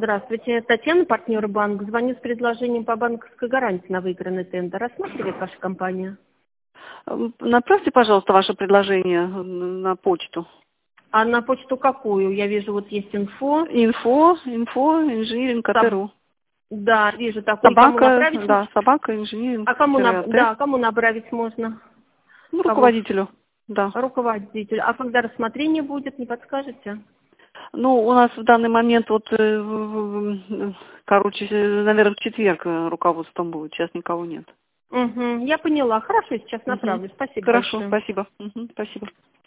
Здравствуйте, Татьяна, партнер банк. Звоню с предложением по банковской гарантии на выигранный тендер. Рассматривает ваша компания? Направьте, пожалуйста, ваше предложение на почту. А на почту какую? Я вижу, вот есть инфо. Инфо, инжиниринг.ру. Да, вижу такую. Кому Собака, направить? да, собака, инжиниринг. А кому направить можно? Ну, Кого? руководителю, да. Руководитель. А когда рассмотрение будет, не подскажете? Ну, у нас в данный момент вот, короче, наверное, в четверг руководством будет, сейчас никого нет. Угу, я поняла. Хорошо, сейчас Мгм. направлю. Спасибо Хорошо, большое. спасибо. Мгм, спасибо.